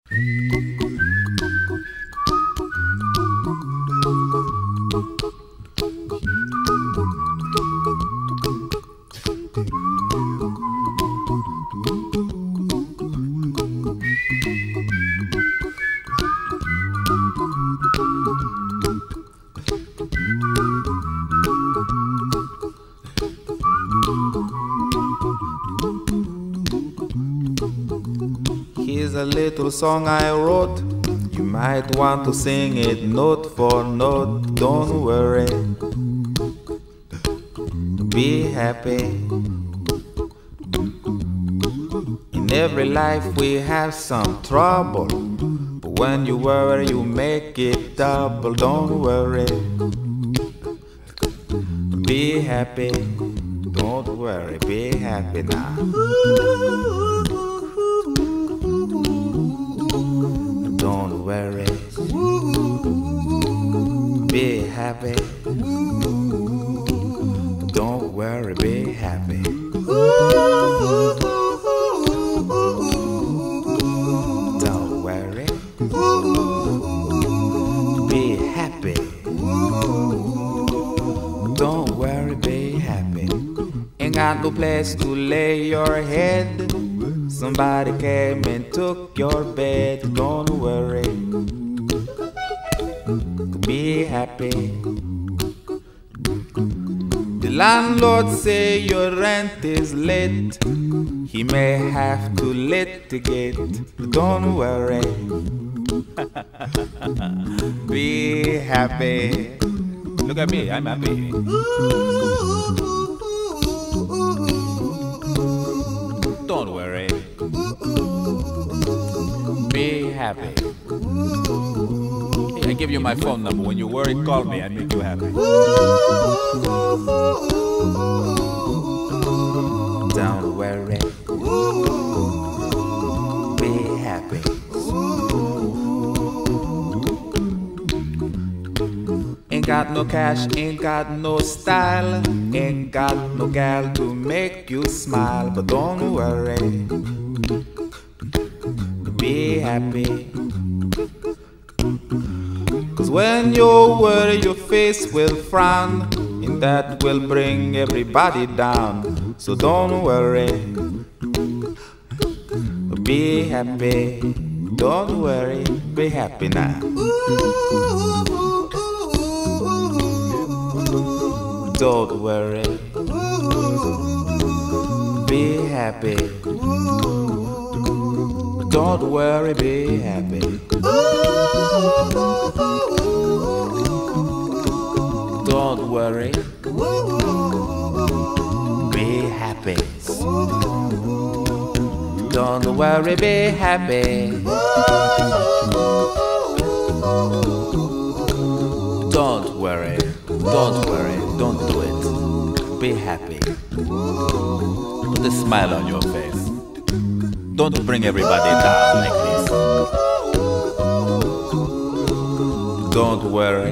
Here's a little song I wrote. You might want to sing it note for note. Don't worry, be happy. In every life we have some trouble, but when you worry you make it double. Don't worry, be happy. Don't worry, be happy now. Don't worry, be happy. Don't worry, be happy. Don't worry, be happy. Don't worry, be happy. Ain't got no place to lay your head. Somebody came and took your bed. Don't worry, be happy. The landlord say your rent is late. He may have to litigate. Don't worry, be happy. Look at me, I'm happy. Don't worry, be happy. Hey, I give you my phone number. When you worry, call me. I make you happy. Don't worry, be happy. Ain't got no cash, ain't got no style, ain't got no gal to make you smile. But don't worry, be happy. 'Cause when you worry your face will frown, and that will bring everybody down. So don't worry, be happy. Don't worry, be happy now. Don't worry, be happy. Don't worry, be happy. Don't worry, be happy. Don't worry, be happy. Don't worry, don't do it. Be happy. Put a smile on your face. Don't bring everybody down like this. Don't worry,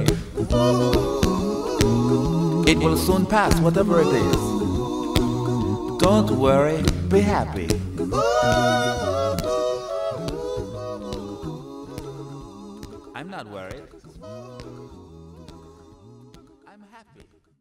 it will soon pass, whatever it is. Don't worry, be happy. I'm not worried.